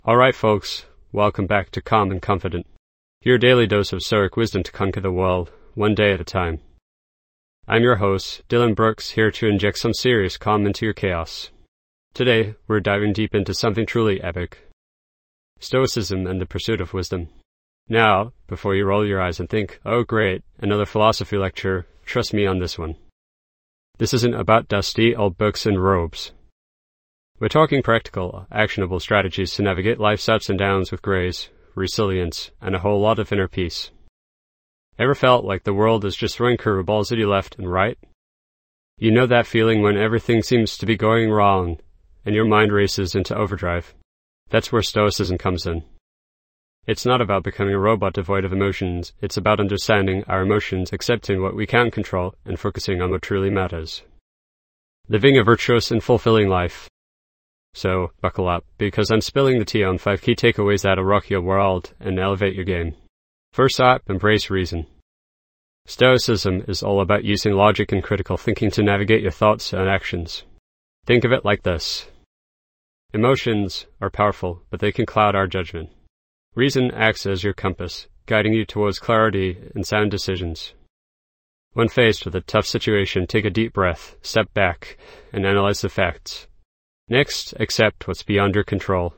Alright folks, welcome back to Calm and Confident, your daily dose of Stoic wisdom to conquer the world, one day at a time. I'm your host, Dylan Brooks, here to inject some serious calm into your chaos. Today, we're diving deep into something truly epic. Stoicism and the pursuit of wisdom. Now, before you roll your eyes and think, oh great, another philosophy lecture, trust me on this one. This isn't about dusty old books and robes. We're talking practical, actionable strategies to navigate life's ups and downs with grace, resilience, and a whole lot of inner peace. Ever felt like the world is just throwing curveballs at you left and right? You know that feeling when everything seems to be going wrong, and your mind races into overdrive. That's where Stoicism comes in. It's not about becoming a robot devoid of emotions, it's about understanding our emotions, accepting what we can't control, and focusing on what truly matters. Living a virtuous and fulfilling life. So, buckle up, because I'm spilling the tea on 5 key takeaways that'll rock your world and elevate your game. First up, embrace reason. Stoicism is all about using logic and critical thinking to navigate your thoughts and actions. Think of it like this. Emotions are powerful, but they can cloud our judgment. Reason acts as your compass, guiding you towards clarity and sound decisions. When faced with a tough situation, take a deep breath, step back, and analyze the facts. Next, accept what's beyond your control.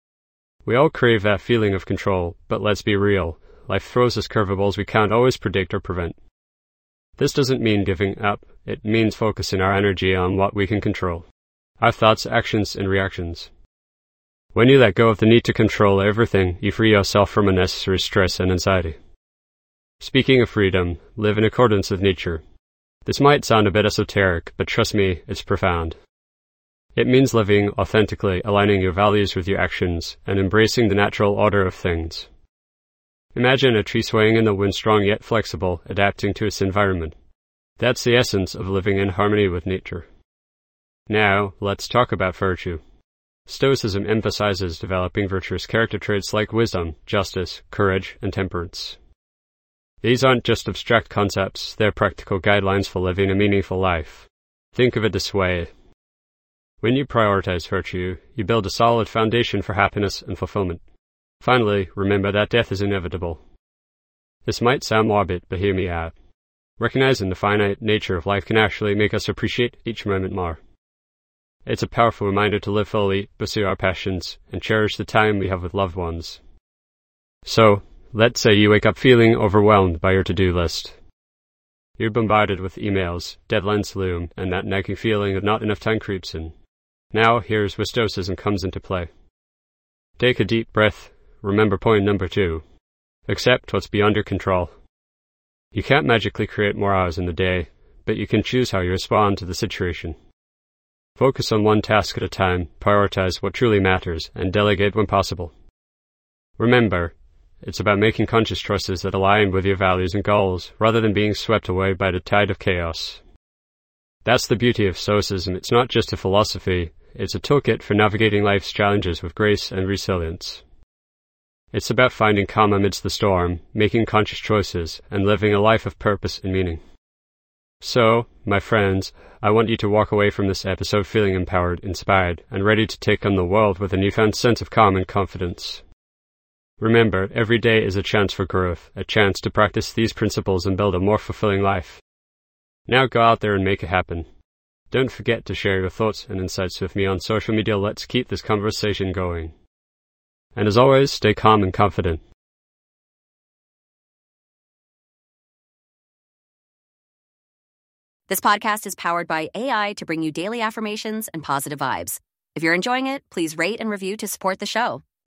We all crave that feeling of control, but let's be real. Life throws us curveballs we can't always predict or prevent. This doesn't mean giving up. It means focusing our energy on what we can control. Our thoughts, actions, and reactions. When you let go of the need to control everything, you free yourself from unnecessary stress and anxiety. Speaking of freedom, live in accordance with nature. This might sound a bit esoteric, but trust me, it's profound. It means living authentically, aligning your values with your actions, and embracing the natural order of things. Imagine a tree swaying in the wind, strong yet flexible, adapting to its environment. That's the essence of living in harmony with nature. Now, let's talk about virtue. Stoicism emphasizes developing virtuous character traits like wisdom, justice, courage, and temperance. These aren't just abstract concepts, they're practical guidelines for living a meaningful life. Think of it this way. When you prioritize virtue, you build a solid foundation for happiness and fulfillment. Finally, remember that death is inevitable. This might sound morbid, but hear me out. Recognizing the finite nature of life can actually make us appreciate each moment more. It's a powerful reminder to live fully, pursue our passions, and cherish the time we have with loved ones. So, let's say you wake up feeling overwhelmed by your to-do list. You're bombarded with emails, deadlines loom, and that nagging feeling of not enough time creeps in. Now, here's where Stoicism comes into play. Take a deep breath. Remember point number 2. Accept what's beyond your control. You can't magically create more hours in the day, but you can choose how you respond to the situation. Focus on one task at a time, prioritize what truly matters, and delegate when possible. Remember, it's about making conscious choices that align with your values and goals, rather than being swept away by the tide of chaos. That's the beauty of Stoicism. It's not just a philosophy, it's a toolkit for navigating life's challenges with grace and resilience. It's about finding calm amidst the storm, making conscious choices, and living a life of purpose and meaning. So, my friends, I want you to walk away from this episode feeling empowered, inspired, and ready to take on the world with a newfound sense of calm and confidence. Remember, every day is a chance for growth, a chance to practice these principles and build a more fulfilling life. Now go out there and make it happen. Don't forget to share your thoughts and insights with me on social media. Let's keep this conversation going. And as always, stay calm and confident. This podcast is powered by AI to bring you daily affirmations and positive vibes. If you're enjoying it, please rate and review to support the show.